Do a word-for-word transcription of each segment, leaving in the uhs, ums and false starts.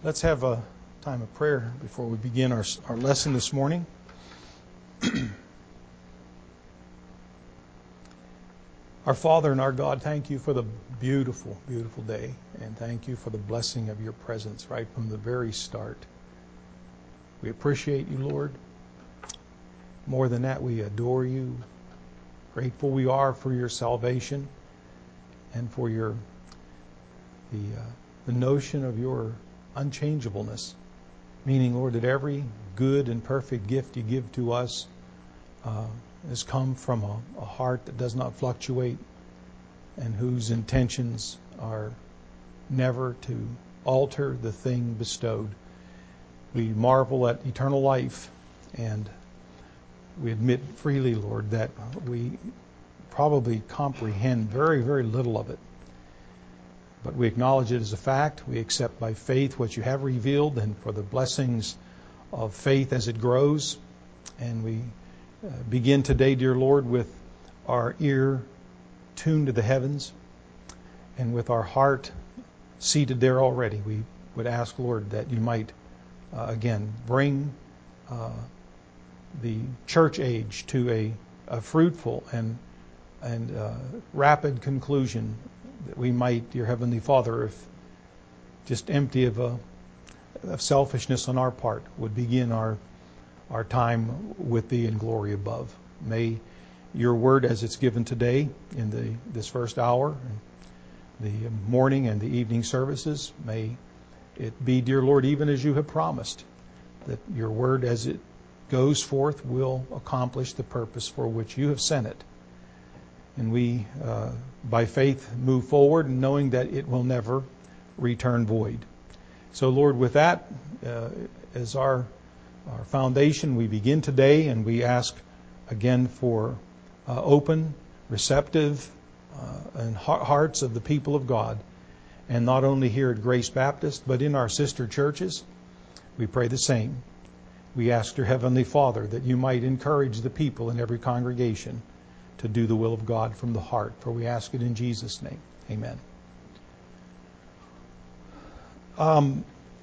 Let's have a time of prayer before we begin our, our lesson this morning. Our Father and our God, thank you for the beautiful, beautiful day, and thank you for the blessing of your presence right from the very start. We appreciate you, Lord. More than that, we adore you. Grateful we are for your salvation and for your the uh, the notion of your unchangeableness, meaning, Lord, that every good and perfect gift you give to us uh, has come from a, a heart that does not fluctuate and whose intentions are never to alter the thing bestowed. We marvel at eternal life, and we admit freely, Lord, that we probably comprehend very, very little of it. But we acknowledge it as a fact. We accept by faith what you have revealed, and for the blessings of faith as it grows. And we uh, begin today, dear Lord, with our ear tuned to the heavens and with our heart seated there already. We would ask, Lord, that you might, uh, again, bring uh, the church age to a, a fruitful and, and uh, rapid conclusion, that we might, dear Heavenly Father, if just empty of, a, of selfishness on our part, would begin our our time with Thee in glory above. May your word as it's given today in the this first hour, the morning and the evening services, may it be, dear Lord, even as you have promised, that your word as it goes forth will accomplish the purpose for which you have sent it. And we, uh, by faith, move forward, knowing that it will never return void. So, Lord, with that uh, as our our foundation, we begin today, and we ask again for uh, open, receptive, uh, and hearts of the people of God, and not only here at Grace Baptist, but in our sister churches. We pray the same. We ask your Heavenly Father that you might encourage the people in every congregation to do the will of God from the heart. For we ask it in Jesus' name. Amen. Um,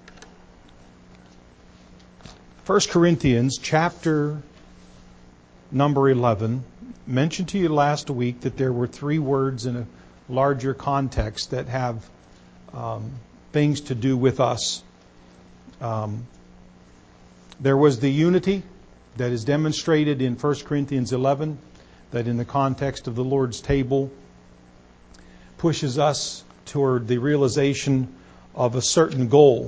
First Corinthians chapter number eleven mentioned to you last week that there were three words in a larger context that have um, things to do with us. Um, there was the unity that is demonstrated in First Corinthians eleven, that in the context of the Lord's table pushes us toward the realization of a certain goal.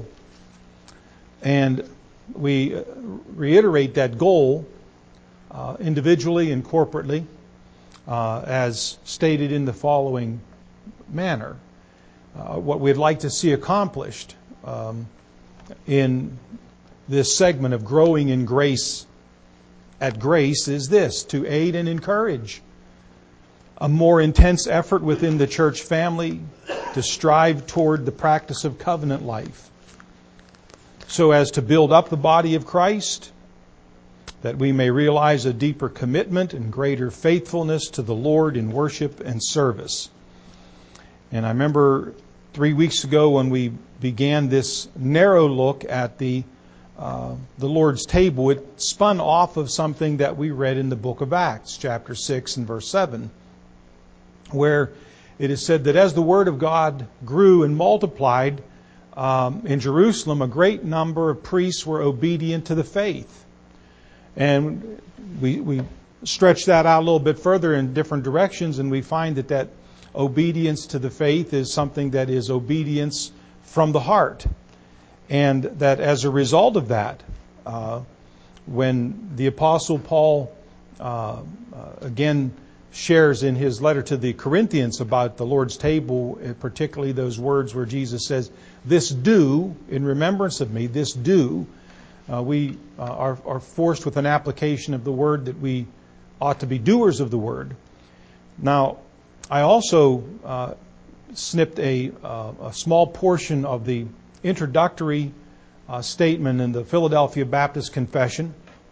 And we reiterate that goal uh, individually and corporately uh, as stated in the following manner. Uh, what we'd like to see accomplished um, in this segment of growing in grace at Grace is this: to aid and encourage a more intense effort within the church family to strive toward the practice of covenant life, so as to build up the body of Christ, that we may realize a deeper commitment and greater faithfulness to the Lord in worship and service. And I remember three weeks ago when we began this narrow look at the Uh, the Lord's table, it spun off of something that we read in the book of Acts, chapter six and verse seven, where it is said that as the word of God grew and multiplied um, in Jerusalem, a great number of priests were obedient to the faith. And we, we stretch that out a little bit further in different directions, and we find that that obedience to the faith is something that is obedience from the heart. And that as a result of that, uh, when the Apostle Paul uh, uh, again shares in his letter to the Corinthians about the Lord's table, particularly those words where Jesus says, "This do in remembrance of me," this do, uh, we uh, are, are forced with an application of the word that we ought to be doers of the word. Now, I also uh, snipped a, uh, a small portion of the introductory uh, statement in the Philadelphia Baptist Confession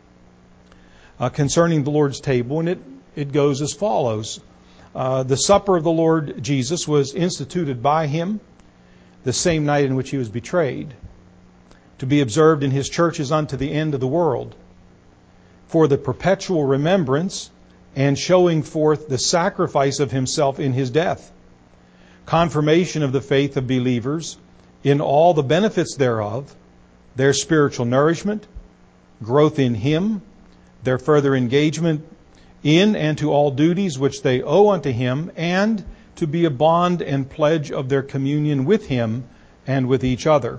uh, concerning the Lord's table, and it, it goes as follows. Uh, the supper of the Lord Jesus was instituted by him the same night in which he was betrayed. to be observed in his churches unto the end of the world, for the perpetual remembrance and showing forth the sacrifice of himself in his death, confirmation of the faith of believers in all the benefits thereof, their spiritual nourishment, growth in him, their further engagement in and to all duties which they owe unto him, and to be a bond and pledge of their communion with him and with each other.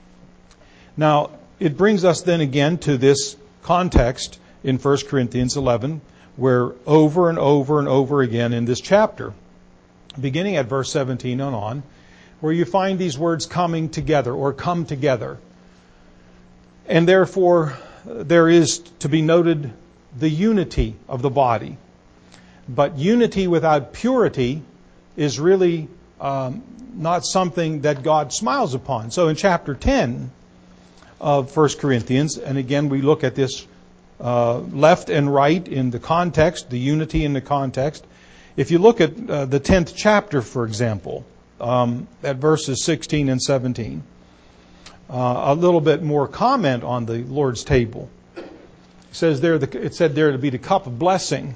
Now, it brings us then again to this context in First Corinthians eleven, where over and over and over again in this chapter, beginning at verse seventeen and on, where you find these words coming together or come together. And therefore, there is to be noted the unity of the body. But unity without purity is really um, not something that God smiles upon. So in chapter ten of First Corinthians, and again we look at this uh, left and right in the context, the unity in the context. If you look at uh, the tenth chapter, for example, um, at verses sixteen and seventeen, uh, a little bit more comment on the Lord's table. It says there, the, it said there to be the cup of blessing.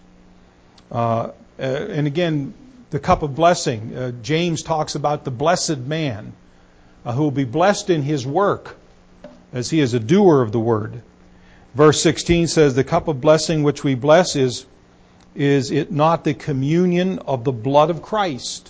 Uh, uh, and again, the cup of blessing. Uh, James talks about the blessed man uh, who will be blessed in his work as he is a doer of the word. Verse sixteen says, the cup of blessing which we bless is, is it not the communion of the blood of Christ?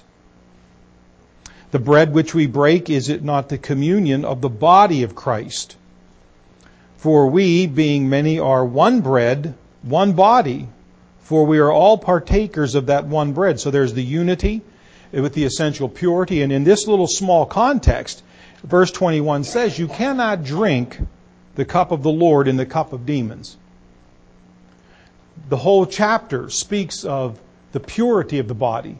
The bread which we break, is it not the communion of the body of Christ? For we, being many, are one bread, one body, for we are all partakers of that one bread. So there's the unity with the essential purity. And in this little small context, verse twenty-one says, you cannot drink the cup of the Lord in the cup of demons. The whole chapter speaks of the purity of the body.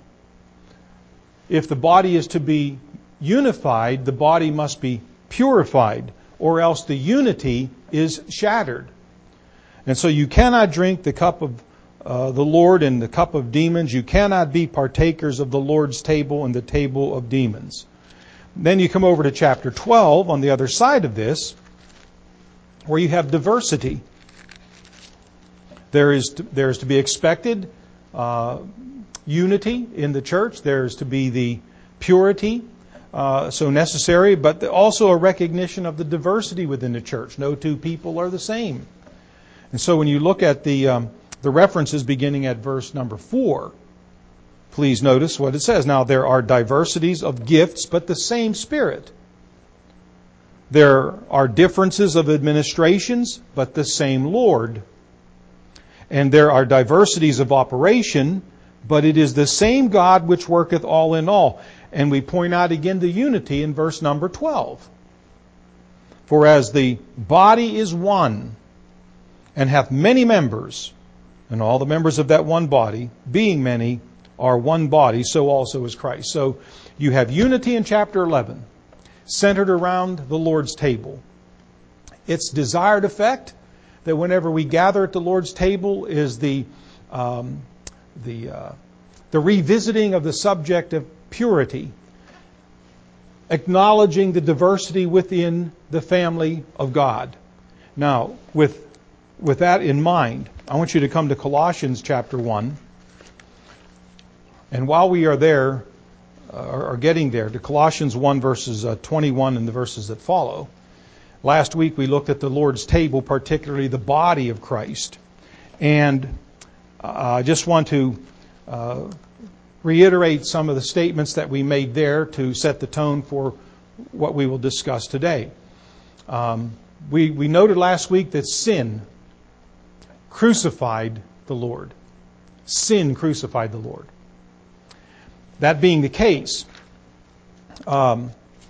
If the body is to be unified, the body must be purified, or else the unity is shattered. And so you cannot drink the cup of uh, the Lord and the cup of demons. You cannot be partakers of the Lord's table and the table of demons. Then you come over to chapter twelve on the other side of this, where you have diversity. There is to, there is to be expected uh, unity in the church. There is to be the purity uh, so necessary, but also a recognition of the diversity within the church. No two people are the same. And so when you look at the um, the references beginning at verse number four, please notice what it says. Now there are diversities of gifts, but the same Spirit. There are differences of administrations, but the same Lord. And there are diversities of operation, but it is the same God which worketh all in all. And we point out again the unity in verse number twelve. For as the body is one, and hath many members, and all the members of that one body, being many, are one body, so also is Christ. So you have unity in chapter eleven, centered around the Lord's table. Its desired effect, that whenever we gather at the Lord's table, is the um, the uh, the revisiting of the subject of purity, acknowledging the diversity within the family of God. Now, with with that in mind, I want you to come to Colossians chapter one. And while we are there, uh, are getting there, to Colossians one verses uh, twenty-one and the verses that follow. Last week we looked at the Lord's table, particularly the body of Christ. And uh, I just want to uh, reiterate some of the statements that we made there to set the tone for what we will discuss today. Um, we, we noted last week that sin crucified the Lord. Sin crucified the Lord. That being the case, um,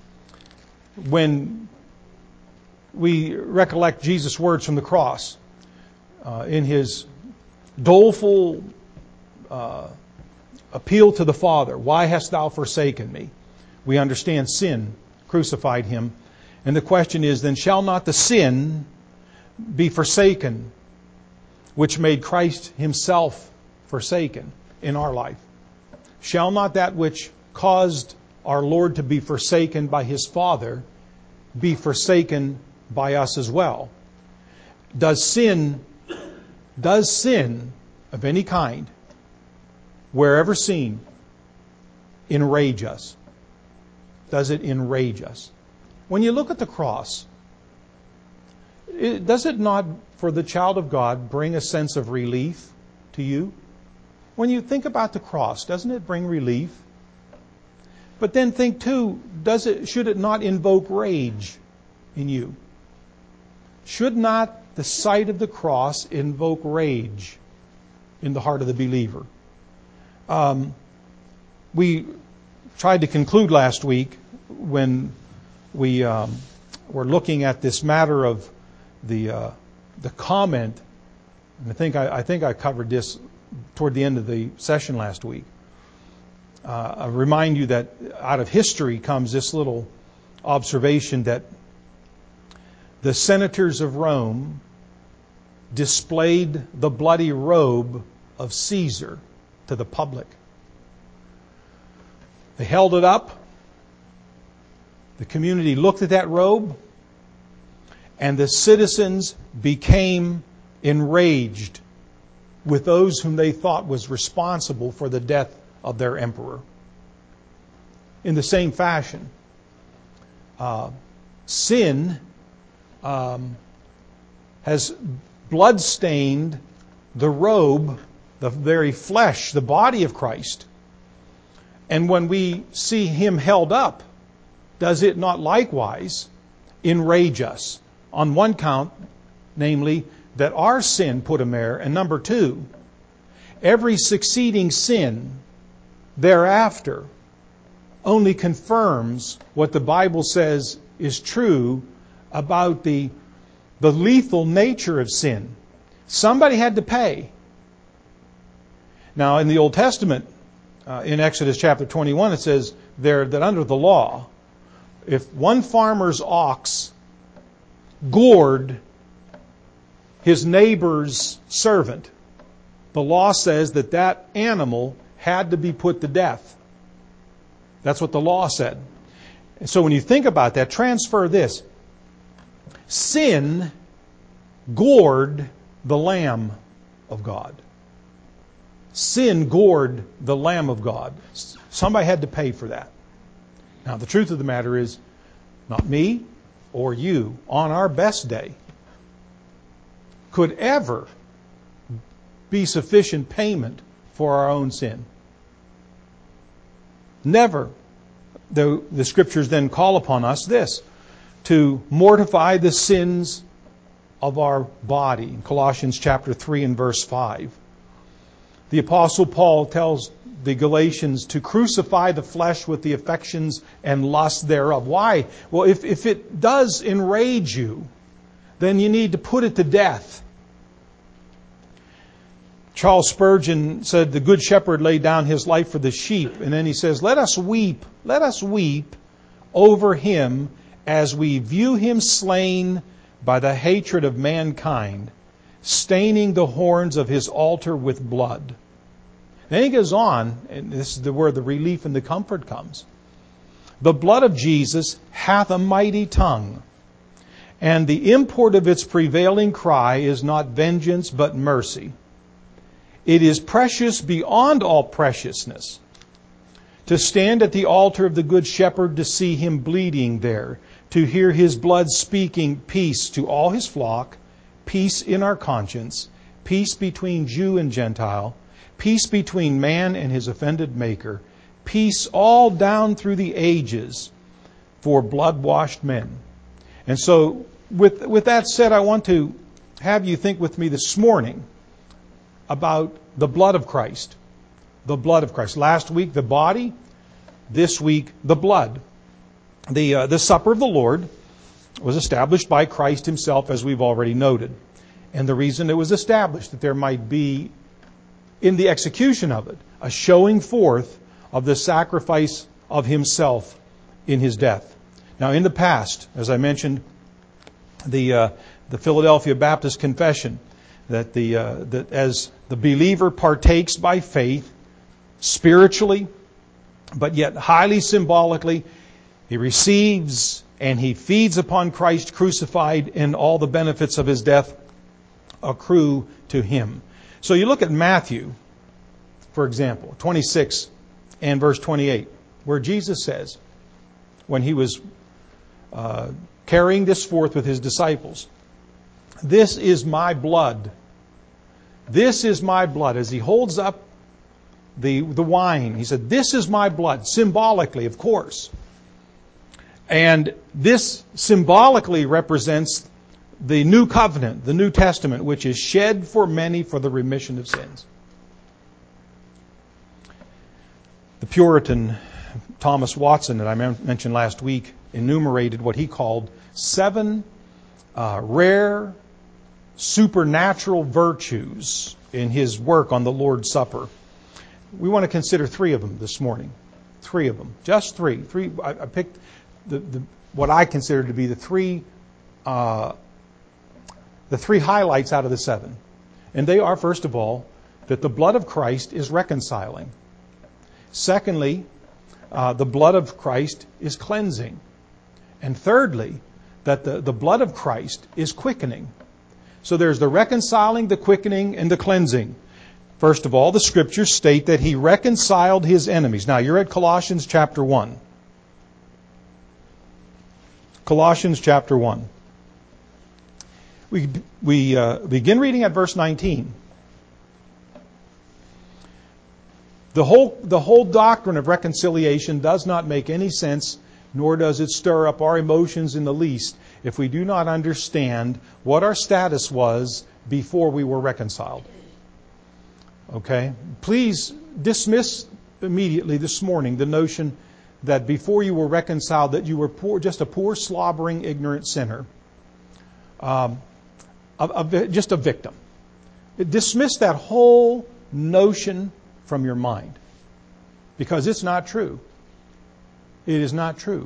when we recollect Jesus' words from the cross, uh, in his doleful uh, appeal to the Father, why hast thou forsaken me? We understand sin crucified him. And the question is, then shall not the sin be forsaken, which made Christ himself forsaken in our life? Shall not that which caused our Lord to be forsaken by his Father be forsaken by us as well. Does sin, does sin of any kind, wherever seen, enrage us? Does it enrage us? When you look at the cross, it, does it not, for the child of God, bring a sense of relief to you? When you think about the cross, doesn't it bring relief? But then think too, does it, should it not invoke rage in you? Should not the sight of the cross invoke rage in the heart of the believer? Um, we tried to conclude last week when we um, were looking at this matter of the uh, the comment, and I think I, I think I covered this toward the end of the session last week. Uh, I remind you that out of history comes this little observation that the senators of Rome displayed the bloody robe of Caesar to the public. They held it up. The community looked at that robe, and the citizens became enraged with those whom they thought was responsible for the death of their emperor. In the same fashion, uh, sin um, has bloodstained the robe, the very flesh, the body of Christ. And when we see Him held up, does it not likewise enrage us? On one count, namely, that our sin put Him there, and number two, every succeeding sin thereafter only confirms what the Bible says is true about the, the lethal nature of sin. Somebody had to pay. Now, in the Old Testament, uh, in Exodus chapter twenty-one, it says there that under the law, if one farmer's ox gored his neighbor's servant, the law says that that animal had to be put to death. That's what the law said. And so when you think about that, transfer this. Sin gored the Lamb of God. Sin gored the Lamb of God. Somebody had to pay for that. Now, the truth of the matter is, not me or you, on our best day, could ever be sufficient payment for our own sin. Never. The, the Scriptures then call upon us this, to mortify the sins of our body. In Colossians chapter three and verse five. The Apostle Paul tells the Galatians to crucify the flesh with the affections and lusts thereof. Why? Well, if, if it does enrage you, then you need to put it to death. Charles Spurgeon said, the good shepherd laid down his life for the sheep. And then he says, let us weep, let us weep over him as we view him slain by the hatred of mankind, staining the horns of his altar with blood. Then he goes on, and this is the where the relief and the comfort comes. The blood of Jesus hath a mighty tongue, and the import of its prevailing cry is not vengeance but mercy. It is precious beyond all preciousness to stand at the altar of the Good Shepherd, to see Him bleeding there, to hear His blood speaking peace to all His flock, peace in our conscience, peace between Jew and Gentile, peace between man and his offended Maker, peace all down through the ages for blood-washed men. And so, with, with that said, I want to have you think with me this morning about the blood of Christ. The blood of Christ. Last week, the body. This week, the blood. The, uh, the supper of the Lord was established by Christ Himself, as we've already noted. And the reason it was established, that there might be, in the execution of it, a showing forth of the sacrifice of Himself in His death. Now, in the past, as I mentioned, the uh, the Philadelphia Baptist Confession, that the uh, that as the believer partakes by faith, spiritually, but yet highly symbolically, He receives and he feeds upon Christ crucified, and all the benefits of his death accrue to him. So you look at Matthew, for example, twenty-six and verse twenty-eight, where Jesus says, when he was uh, carrying this forth with his disciples, "This is my blood. This is my blood." As he holds up the, the wine, he said, "This is my blood," symbolically, of course. And this symbolically represents the new covenant, the New Testament, which is shed for many for the remission of sins. The Puritan Thomas Watson, that I mentioned last week, enumerated what he called seven uh, rare supernatural virtues in his work on the Lord's Supper. We want to consider three of them this morning. Three of them. Just three. Three. I, I picked the, the what I consider to be the three uh, the three highlights out of the seven. And they are, first of all, that the blood of Christ is reconciling. Secondly, uh, the blood of Christ is cleansing. And thirdly, that the, the blood of Christ is quickening. So there's the reconciling, the quickening, and the cleansing. First of all, the Scriptures state that He reconciled His enemies. Now, you're at Colossians chapter one. Colossians chapter one. We, we uh, begin reading at verse nineteen. The whole, the whole doctrine of reconciliation does not make any sense, nor does it stir up our emotions in the least, if we do not understand what our status was before we were reconciled. Okay? Please dismiss immediately this morning the notion that before you were reconciled that you were poor, just a poor, slobbering, ignorant sinner. Um, a, a, just a victim. Dismiss that whole notion from your mind, because it's not true. It is not true.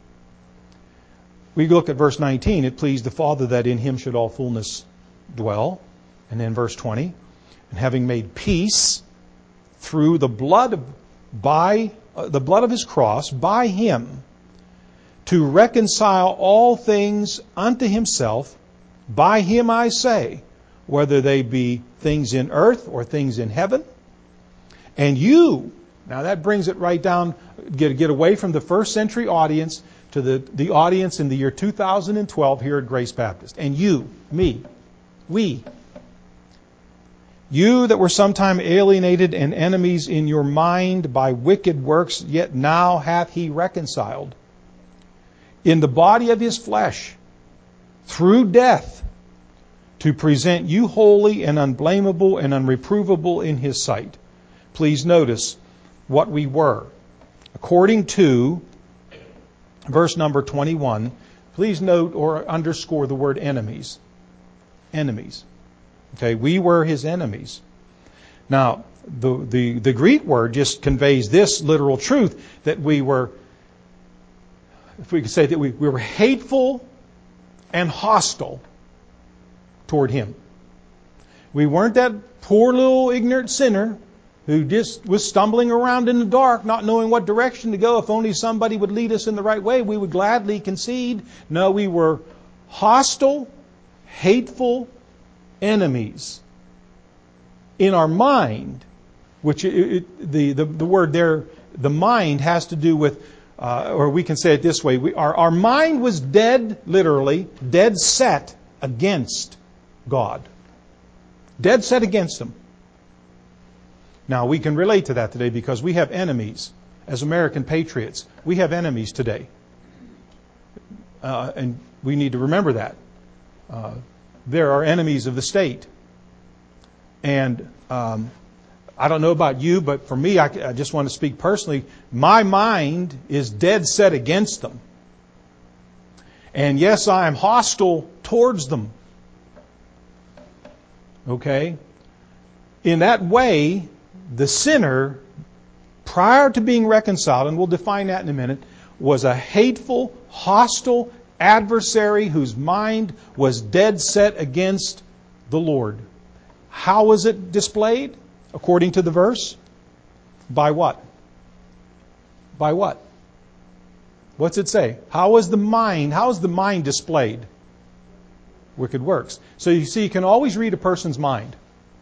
We look at verse nineteen. It pleased the Father that in Him should all fullness dwell. And then verse twenty. And having made peace through the blood of, by uh, the blood of His cross, by Him, to reconcile all things unto Himself. By Him I say, whether they be things in earth or things in heaven. And you, now that brings it right down, get, get away from the first century audience to the, the audience in the year two thousand twelve here at Grace Baptist. And you, me, we, you that were sometime alienated and enemies in your mind by wicked works, yet now hath He reconciled in the body of His flesh through death to present you holy and unblameable and unreprovable in His sight. Please notice what we were. According to verse number twenty-one, please note or underscore the word enemies. Enemies. Okay, we were His enemies. Now, the, the, the Greek word just conveys this literal truth, that we were, if we could say that we, we were hateful and hostile toward Him. We weren't that poor little ignorant sinner who just was stumbling around in the dark, not knowing what direction to go. If only somebody would lead us in the right way, we would gladly concede. No, we were hostile, hateful enemies. In our mind, which it, it, the, the, the word there, the mind has to do with, uh, or we can say it this way, we, our, our mind was dead, literally, dead set against God. Dead set against Him. Now, we can relate to that today because we have enemies. As American patriots, we have enemies today. Uh, and we need to remember that. Uh, there are enemies of the state. And um, I don't know about you, but for me, I, I just want to speak personally. My mind is dead set against them. And yes, I am hostile towards them. Okay? In that way, the sinner, prior to being reconciled, and we'll define that in a minute, was a hateful, hostile adversary whose mind was dead set against the Lord. How was it displayed? According to the verse? By what? By what? What's it say? How is the mind, how is the mind displayed? Wicked works. So you see, you can always read a person's mind.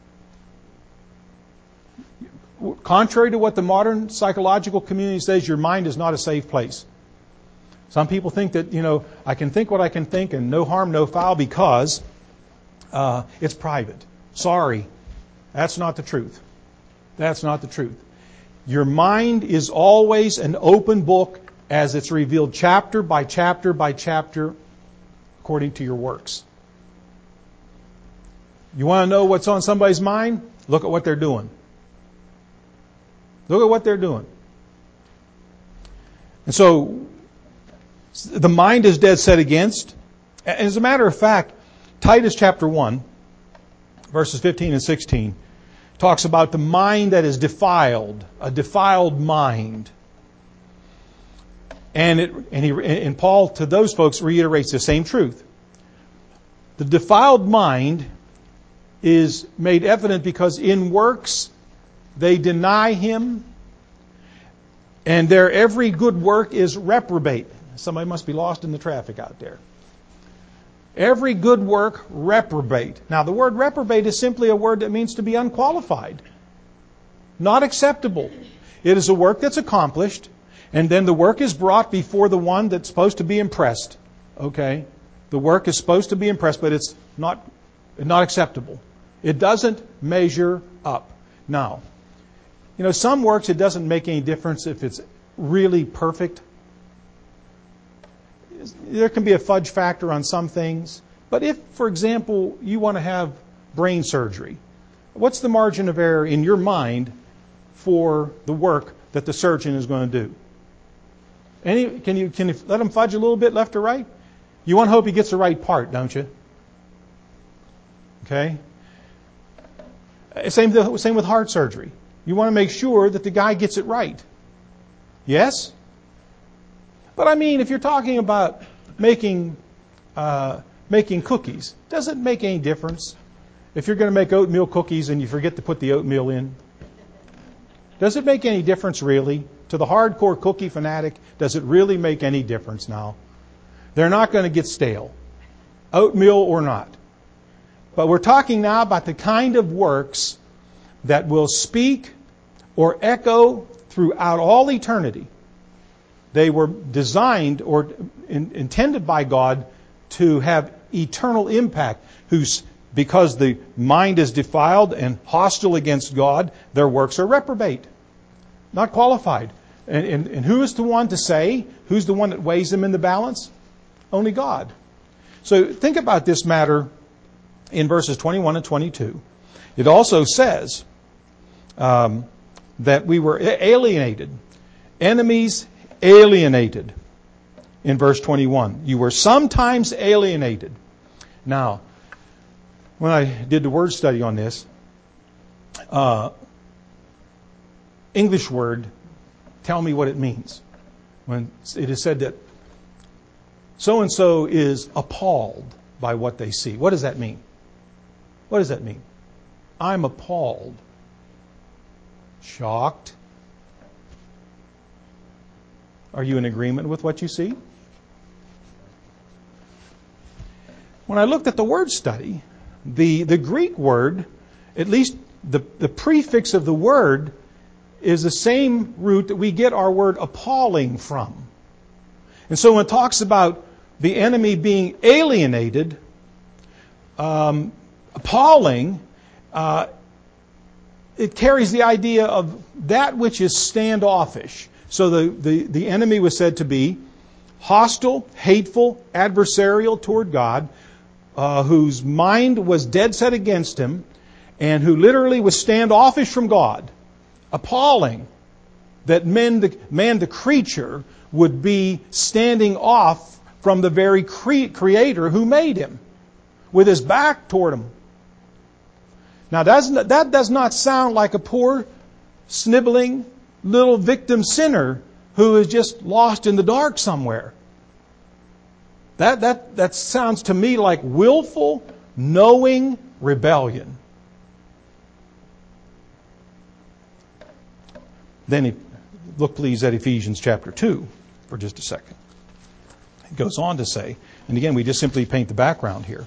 Contrary to what the modern psychological community says, your mind is not a safe place. Some people think that, you know, I can think what I can think and no harm, no foul because uh, it's private. Sorry, that's not the truth. That's not the truth. Your mind is always an open book as it's revealed chapter by chapter by chapter according to your works. You want to know what's on somebody's mind? Look at what they're doing. Look at what they're doing. And so, the mind is dead set against. As a matter of fact, Titus chapter one, verses fifteen and sixteen, talks about the mind that is defiled, a defiled mind. And it, and he, and Paul to those folks reiterates the same truth. The defiled mind is made evident because in works they deny him, and their every good work is reprobate. Somebody must be lost in the traffic out there. Every good work, reprobate. Now, the word reprobate is simply a word that means to be unqualified, not acceptable. It is a work that's accomplished, and then the work is brought before the one that's supposed to be impressed. Okay? The work is supposed to be impressed, but it's not, not acceptable. It doesn't measure up. Now, you know, some works it doesn't make any difference if it's really perfect. There can be a fudge factor on some things. But if, for example, you want to have brain surgery, what's the margin of error in your mind for the work that the surgeon is going to do? Any, can you can you let him fudge a little bit left or right? You want to hope he gets the right part, don't you? Okay? Same, same with heart surgery. You want to make sure that the guy gets it right. Yes? But I mean, if you're talking about making uh, making cookies, does it make any difference if you're going to make oatmeal cookies and you forget to put the oatmeal in? Does it make any difference really? To the hardcore cookie fanatic, does it really make any difference now? They're not going to get stale, oatmeal or not. But we're talking now about the kind of works that will speak or echo throughout all eternity. They were designed or in, intended by God to have eternal impact. Who's, because the mind is defiled and hostile against God, their works are reprobate, not qualified. And, and, and who is the one to say? Who's the one that weighs them in the balance? Only God. So think about this matter in verses twenty-one and twenty-two. It also says um, that we were alienated, enemies alienated. In verse twenty-one, you were sometimes alienated. Now, when I did the word study on this, uh, English word, tell me what it means. When it is said that so-and-so is appalled by what they see. What does that mean? What does that mean? I'm appalled. Shocked. Are you in agreement with what you see? When I looked at the word study, the, the Greek word, at least the, the prefix of the word, is the same root that we get our word appalling from. And so when it talks about the enemy being alienated, um, appalling, uh, it carries the idea of that which is standoffish. So the, the, the enemy was said to be hostile, hateful, adversarial toward God, uh, whose mind was dead set against him, and who literally was standoffish from God. Appalling that man the, man, the creature, would be standing off from the very cre- Creator who made him, with his back toward him. Now, doesn't, that does not sound like a poor, sniveling, little victim sinner who is just lost in the dark somewhere. That, that, that sounds to me like willful, knowing rebellion. Then he, look please at Ephesians chapter two for just a second. It goes on to say, and again, we just simply paint the background here.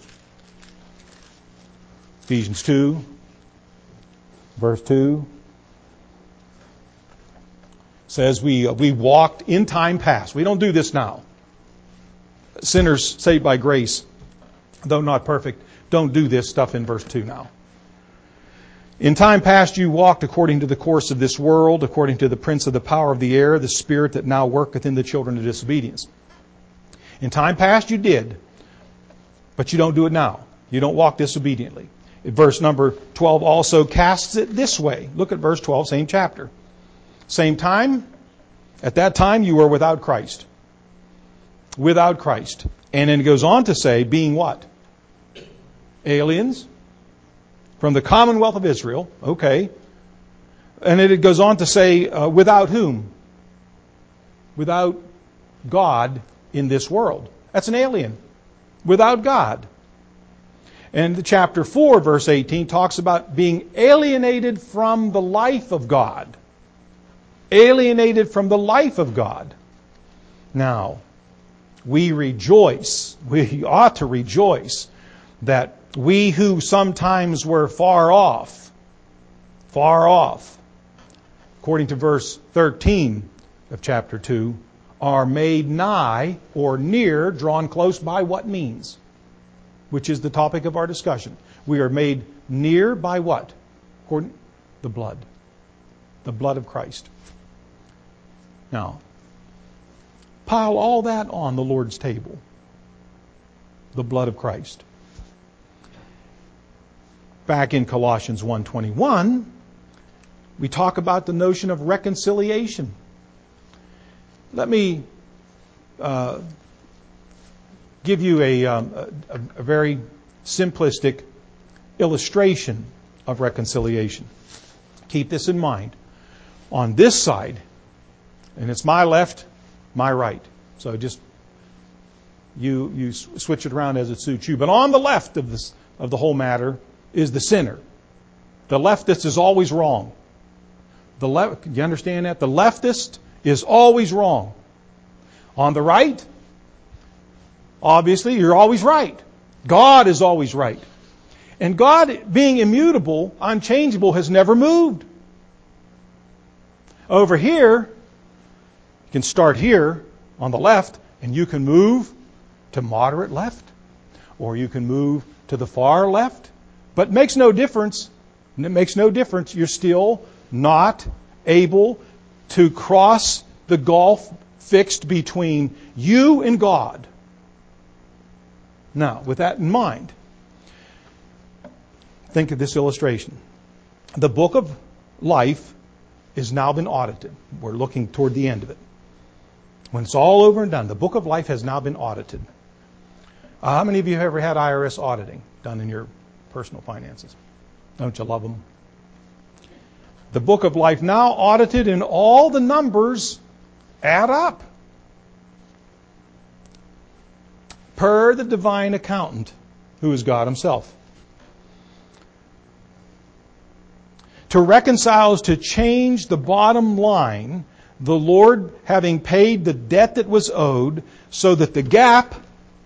Ephesians two, verse two, says we we walked in time past. We don't do this now. Sinners saved by grace, though not perfect, don't do this stuff in verse two now. In time past you walked according to the course of this world, according to the prince of the power of the air, the spirit that now worketh in the children of disobedience. In time past you did, but you don't do it now. You don't walk disobediently. Verse number twelve also casts it this way. Look at verse twelve, same chapter. Same time, at that time you were without Christ. Without Christ. And then it goes on to say, being what? Aliens from the commonwealth of Israel. Okay. And then it goes on to say, uh, without whom? Without God in this world. That's an alien. Without God. And the chapter four, verse eighteen, talks about being alienated from the life of God. Alienated from the life of God. Now, we rejoice, we ought to rejoice that we who sometimes were far off, far off, according to verse thirteen of chapter two, are made nigh or near, drawn close by what means? Which is the topic of our discussion. We are made near by what? According to the blood. The blood of Christ. Now, pile all that on the Lord's table. The blood of Christ. Back in Colossians one twenty-one, we talk about the notion of reconciliation. Let me uh, give you a, um, a, a very simplistic illustration of reconciliation. Keep this in mind. On this side, and it's my left, my right. So just you you switch it around as it suits you. But on the left of this of the whole matter is the sinner. The leftist is always wrong. The le- you understand that? The leftist is always wrong. On the right, obviously, you're always right. God is always right. And God, being immutable, unchangeable, has never moved. Over here, you can start here on the left, and you can move to moderate left, or you can move to the far left. But it makes no difference. It makes no difference. You're still not able to cross the gulf fixed between you and God. Now, with that in mind, think of this illustration. The book of life has now been audited. We're looking toward the end of it. When it's all over and done, the book of life has now been audited. Uh, how many of you have ever had I R S auditing done in your personal finances? Don't you love them? The book of life now audited, and all the numbers add up. Per the divine accountant, who is God himself. To reconcile is to change the bottom line, the Lord having paid the debt that was owed, so that the gap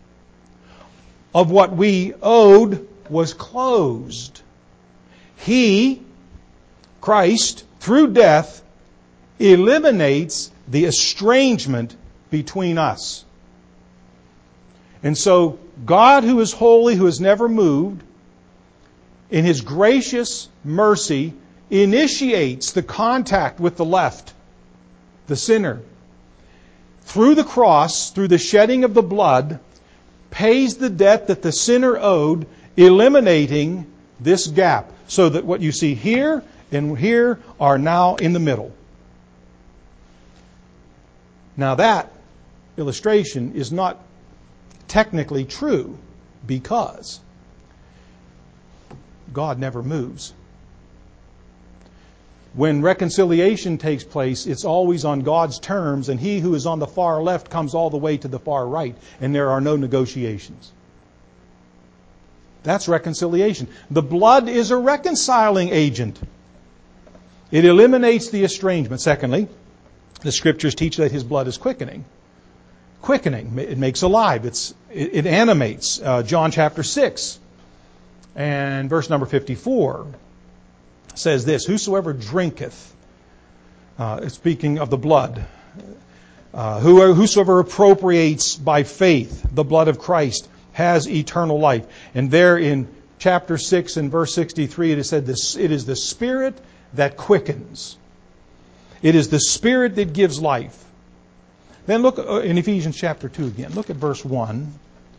of what we owed was closed. He, Christ, through death, eliminates the estrangement between us. And so, God, who is holy, who has never moved, in His gracious mercy, initiates the contact with the left, the sinner. Through the cross, through the shedding of the blood, pays the debt that the sinner owed, eliminating this gap. So that what you see here and here are now in the middle. Now that illustration is not technically true because God never moves. When reconciliation takes place, it's always on God's terms, and he who is on the far left comes all the way to the far right, and there are no negotiations. That's reconciliation. The blood is a reconciling agent. It eliminates the estrangement. Secondly, the Scriptures teach that His blood is quickening. quickening. It makes alive. It's, it, it animates. Uh, John chapter six and verse number fifty-four says this, whosoever drinketh, uh, speaking of the blood, uh, who, whosoever appropriates by faith the blood of Christ has eternal life. And there in chapter six and verse sixty-three it is said, this, it is the Spirit that quickens. It is the Spirit that gives life. Then look in Ephesians chapter two again. Look at verse one.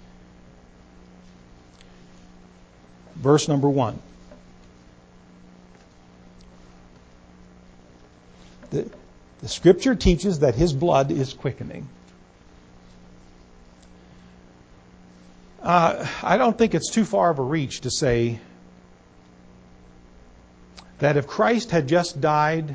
Verse number one. The, the Scripture teaches that His blood is quickening. Uh, I don't think it's too far of a reach to say that if Christ had just died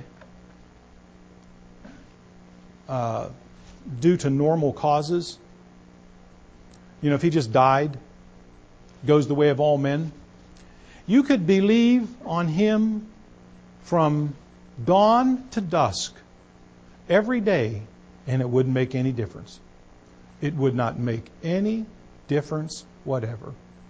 uh, due to normal causes, you know, if He just died, goes the way of all men, you could believe on Him from dawn to dusk every day, and it wouldn't make any difference. It would not make any difference whatever.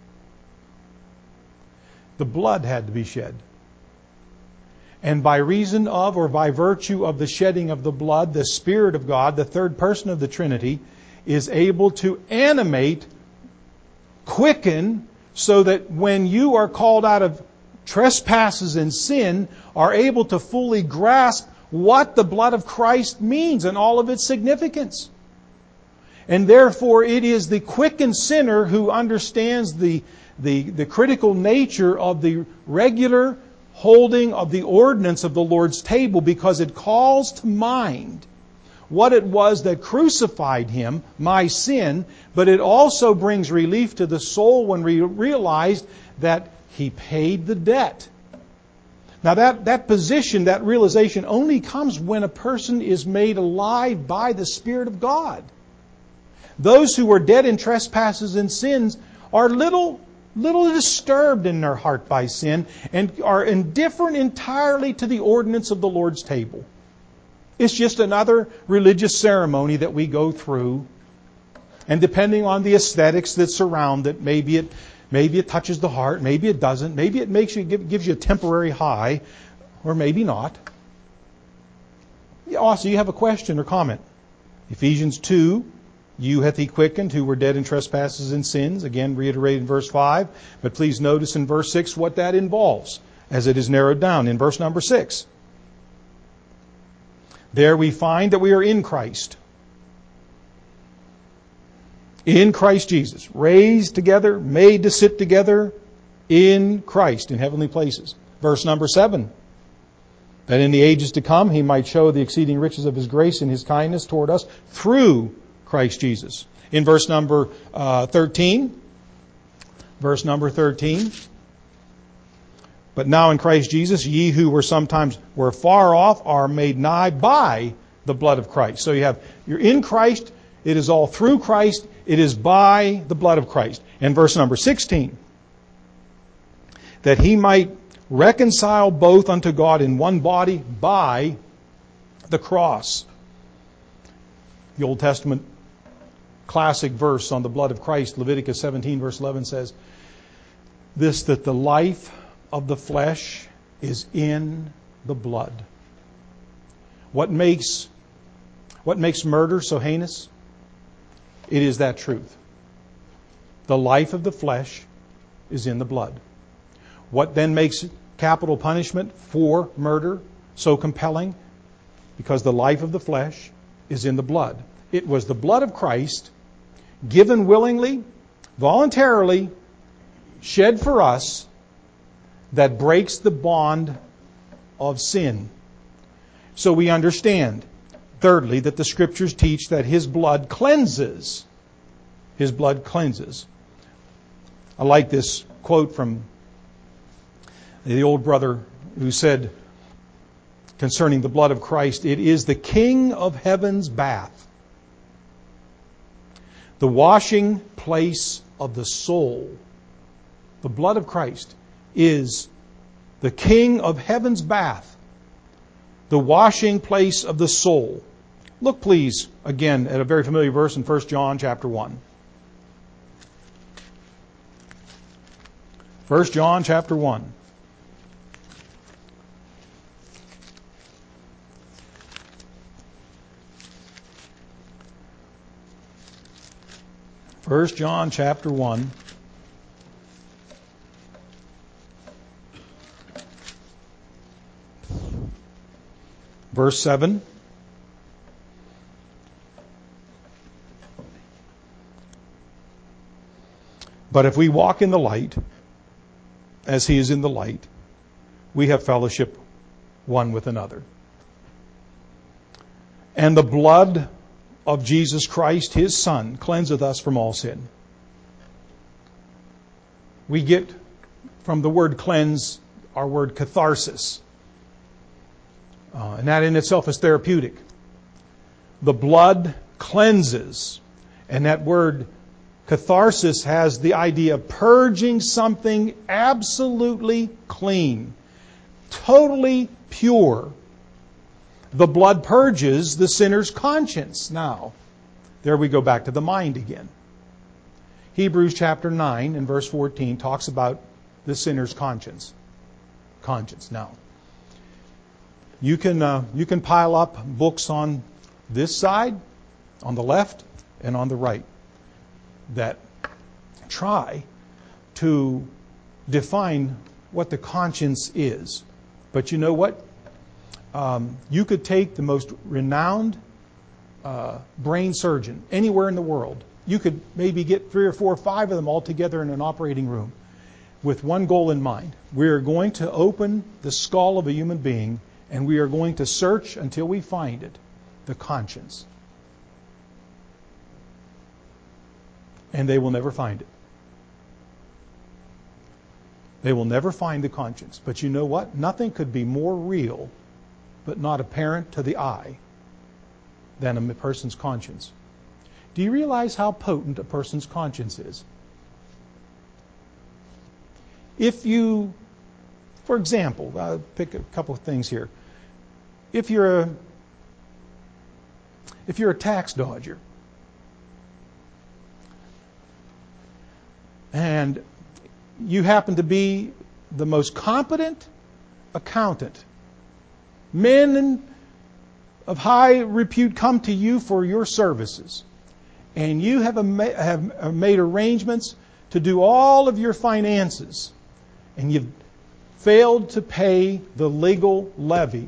The blood had to be shed. And by reason of or by virtue of the shedding of the blood, the Spirit of God, the third person of the Trinity, is able to animate, quicken, so that when you are called out of trespasses and sin, are able to fully grasp what the blood of Christ means and all of its significance. And therefore it is the quickened sinner who understands the, the, the critical nature of the regular holding of the ordinance of the Lord's table, because it calls to mind what it was that crucified Him, my sin, but it also brings relief to the soul when we realize that He paid the debt. Now that, that position, that realization only comes when a person is made alive by the Spirit of God. Those who were dead in trespasses and sins are little, little disturbed in their heart by sin and are indifferent entirely to the ordinance of the Lord's table. It's just another religious ceremony that we go through. And depending on the aesthetics that surround it, maybe it maybe it touches the heart, maybe it doesn't, maybe it makes you gives you a temporary high, or maybe not. Also, you have a question or comment. Ephesians two, you hath He quickened who were dead in trespasses and sins. Again, reiterated in verse five. But please notice in verse six what that involves, as it is narrowed down in verse number six. There we find that we are in Christ. In Christ Jesus. Raised together, made to sit together in Christ in heavenly places. Verse number seven. That in the ages to come He might show the exceeding riches of His grace and His kindness toward us through Christ Jesus. In verse number uh, thirteen. Verse number thirteen. But now in Christ Jesus, ye who were sometimes were far off are made nigh by the blood of Christ. So you have, you're in Christ, it is all through Christ, it is by the blood of Christ. And verse number sixteen. That He might reconcile both unto God in one body by the cross. The Old Testament classic verse on the blood of Christ, Leviticus seventeen verse eleven says, this, that the life of the flesh is in the blood. What makes what makes murder so heinous? It is that truth. The life of the flesh is in the blood. What then makes capital punishment for murder so compelling? Because the life of the flesh is in the blood. It was the blood of Christ, given willingly, voluntarily, shed for us, that breaks the bond of sin. So we understand, thirdly, that the Scriptures teach that His blood cleanses. His blood cleanses. I like this quote from the old brother who said concerning the blood of Christ, it is the King of heaven's bath, the washing place of the soul. The blood of Christ is the King of heaven's bath, the washing place of the soul. Look, please, again, at a very familiar verse in First John chapter one. First John chapter one. First John chapter one. Verse seven. But if we walk in the light, as he is in the light, we have fellowship one with another. And the blood of Jesus Christ, his Son, cleanseth us from all sin. We get from the word cleanse our word catharsis. Uh, and that in itself is therapeutic. The blood cleanses. And that word catharsis has the idea of purging something absolutely clean, totally pure. The blood purges the sinner's conscience. Now, there we go back to the mind again. Hebrews chapter nine and verse fourteen talks about the sinner's conscience. Conscience. Now, you can uh, you can pile up books on this side, on the left, and on the right that try to define what the conscience is. But you know what? Um, you could take the most renowned uh, brain surgeon anywhere in the world. You could maybe get three or four or five of them all together in an operating room with one goal in mind. We are going to open the skull of a human being and we are going to search until we find it, the conscience. And they will never find it. They will never find the conscience. But you know what? Nothing could be more real, but not apparent to the eye, than a person's conscience. Do you realize how potent a person's conscience is? If you, for example, I'll pick a couple of things here. If you're a, if you're a tax dodger, and you happen to be the most competent accountant, men of high repute come to you for your services, and you have, a, have made arrangements to do all of your finances, and you've failed to pay the legal levy.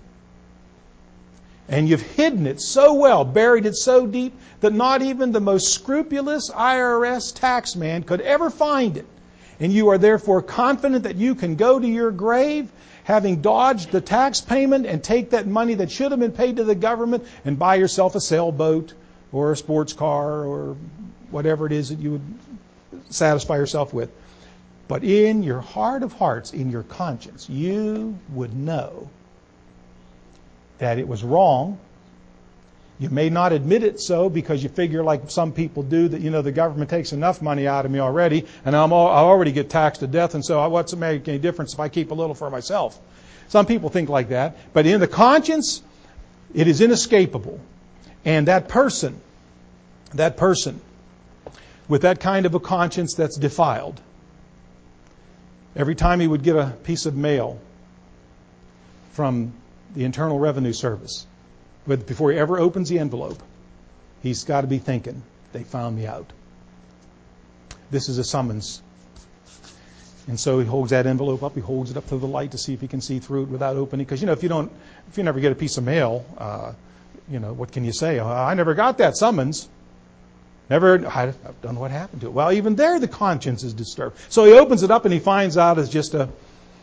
And you've hidden it so well, buried it so deep, that not even the most scrupulous I R S taxman could ever find it. And you are therefore confident that you can go to your grave, having dodged the tax payment, and take that money that should have been paid to the government and buy yourself a sailboat or a sports car or whatever it is that you would satisfy yourself with. But in your heart of hearts, in your conscience, you would know that it was wrong. You may not admit it so because you figure, like some people do, that, you know, the government takes enough money out of me already, and I'm all, I already get taxed to death, and so what's it make any difference if I keep a little for myself? Some people think like that. But in the conscience, it is inescapable. And that person, that person with that kind of a conscience that's defiled, every time he would get a piece of mail from the Internal Revenue Service, but before he ever opens the envelope, he's got to be thinking, they found me out. This is a summons. And so he holds that envelope up, he holds it up to the light to see if he can see through it without opening. Because, you know, if you don't, if you never get a piece of mail, uh, you know, what can you say? Oh, I never got that summons. Never, I don't know what happened to it. Well, even there the conscience is disturbed. So he opens it up and he finds out it's just a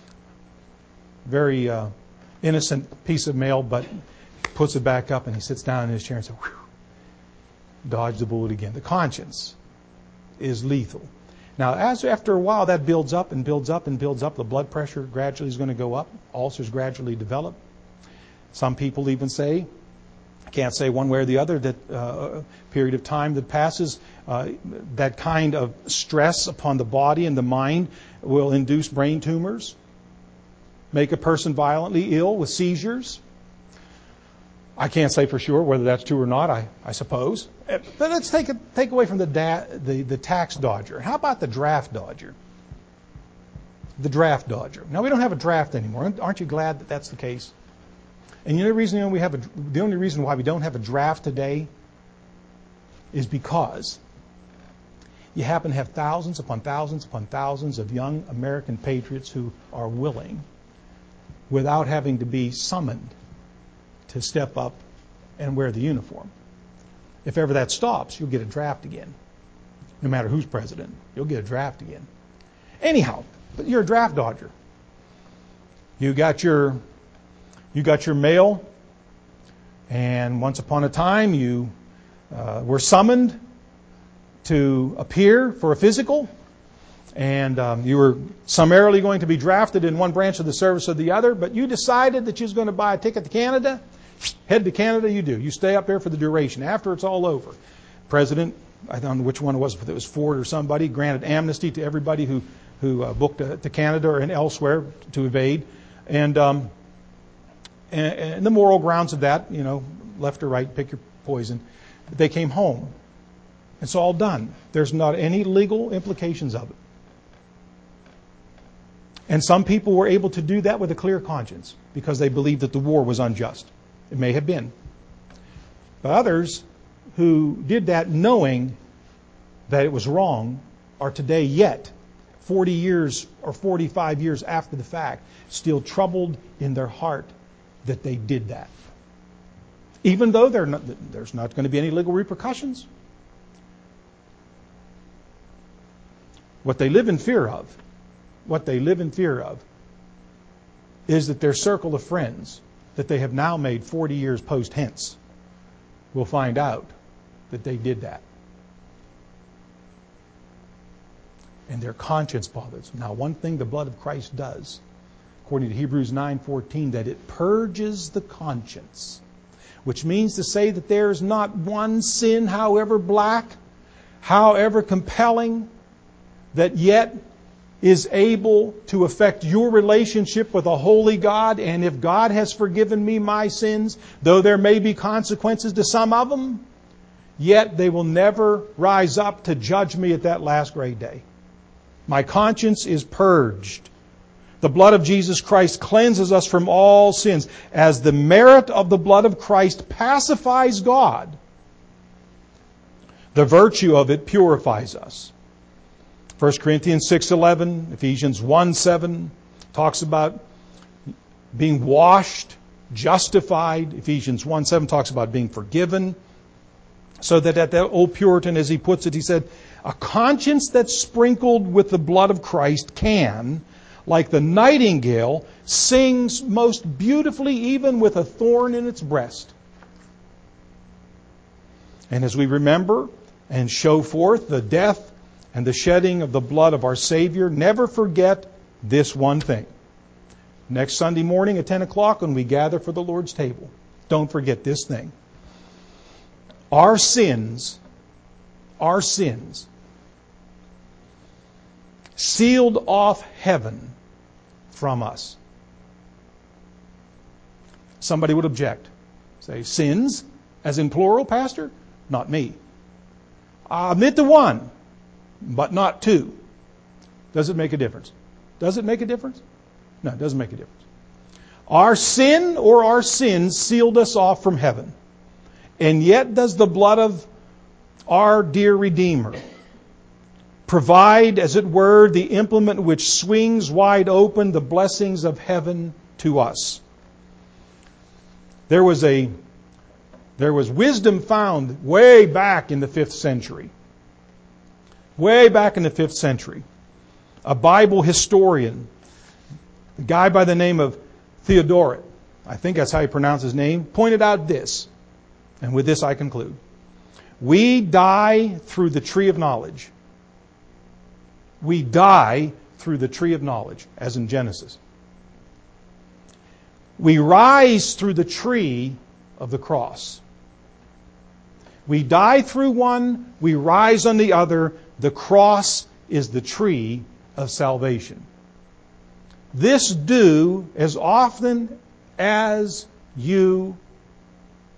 very uh, innocent piece of mail, but puts it back up and he sits down in his chair and says, whew, dodge the bullet again. The conscience is lethal. Now, as after a while that builds up and builds up and builds up, the blood pressure gradually is going to go up. Ulcers gradually develop. Some people even say, can't say one way or the other, that uh, a period of time that passes, uh, that kind of stress upon the body and the mind will induce brain tumors, make a person violently ill with seizures. I can't say for sure whether that's true or not, I, I suppose. But let's take, a, take away from the, da, the, the tax dodger. How about the draft dodger? The draft dodger. Now, we don't have a draft anymore. Aren't you glad that that's the case? And you know the reason you know, we have a, the only reason why we don't have a draft today is because you happen to have thousands upon thousands upon thousands of young American patriots who are willing, without having to be summoned, to step up and wear the uniform. If ever that stops, you'll get a draft again. No matter who's president, you'll get a draft again. Anyhow, but you're a draft dodger. You got your you got your mail, and once upon a time you uh, were summoned to appear for a physical, and um, you were summarily going to be drafted in one branch of the service or the other, but you decided that you was going to buy a ticket to Canada. Head to Canada, you do. You stay up there for the duration. After it's all over, President, I don't know which one it was, if it was Ford or somebody, granted amnesty to everybody who who uh, booked uh, to Canada or and elsewhere to evade, and, um, and and the moral grounds of that, you know, left or right, pick your poison. But they came home. It's all done. There's not any legal implications of it. And some people were able to do that with a clear conscience because they believed that the war was unjust. It may have been. But others who did that knowing that it was wrong are today yet, forty years or forty-five years after the fact, still troubled in their heart that they did that. Even though not, there's not going to be any legal repercussions. What they live in fear of, what they live in fear of, is that their circle of friends that they have now made forty years post hence will find out that they did that. And their conscience bothers. Now, one thing the blood of Christ does, according to Hebrews nine fourteen, that it purges the conscience, which means to say that there is not one sin, however black, however compelling, that yet is able to affect your relationship with a holy God. And if God has forgiven me my sins, though there may be consequences to some of them, yet they will never rise up to judge me at that last great day. My conscience is purged. The blood of Jesus Christ cleanses us from all sins. As the merit of the blood of Christ pacifies God, the virtue of it purifies us. First Corinthians six eleven, Ephesians one seven talks about being washed, justified. Ephesians one seven talks about being forgiven. So that at that old Puritan, as he puts it, he said, a conscience that's sprinkled with the blood of Christ can, like the nightingale, sings most beautifully even with a thorn in its breast. And as we remember and show forth the death and the shedding of the blood of our Savior, never forget this one thing. Next Sunday morning at ten o'clock when we gather for the Lord's table, don't forget this thing. Our sins, our sins, sealed off heaven from us. Somebody would object. Say, sins, as in plural, Pastor? Not me. I admit to one, but not two. Does it make a difference? Does it make a difference? No, it doesn't make a difference. Our sin or our sins sealed us off from heaven. And yet does the blood of our dear Redeemer provide, as it were, the implement which swings wide open the blessings of heaven to us. There was a there was wisdom found way back in the fifth century. Way back in the fifth century. A Bible historian, a guy by the name of Theodoret, I think that's how you pronounce his name, pointed out this, and with this I conclude. We die through the tree of knowledge. We die through the tree of knowledge, as in Genesis. We rise through the tree of the cross. We die through one, we rise on the other. The cross is the tree of salvation. This do as often as you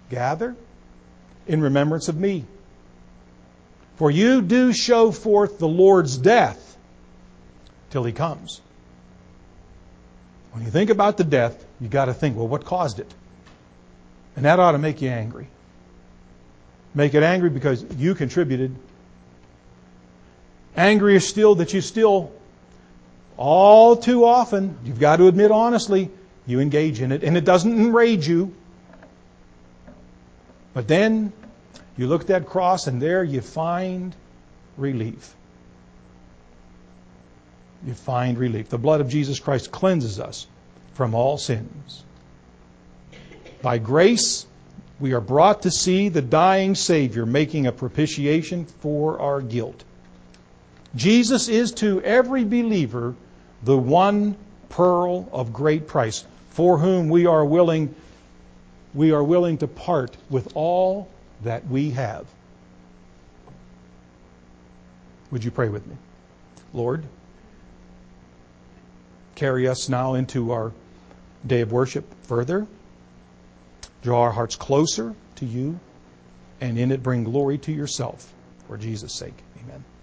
gather in remembrance of me. For you do show forth the Lord's death till he comes. When you think about the death, you got to think, well, what caused it? And that ought to make you angry. Make it angry because you contributed. Angrier still that you still, all too often, you've got to admit honestly, you engage in it, and it doesn't enrage you. But then you look at that cross, and there you find relief. You find relief. The blood of Jesus Christ cleanses us from all sins. By grace, we are brought to see the dying Savior making a propitiation for our guilt. Jesus is to every believer the one pearl of great price, for whom we are willing, we are willing to part with all that we have. Would you pray with me? Lord, carry us now into our day of worship further. Draw our hearts closer to you, and in it bring glory to yourself. For Jesus' sake, amen.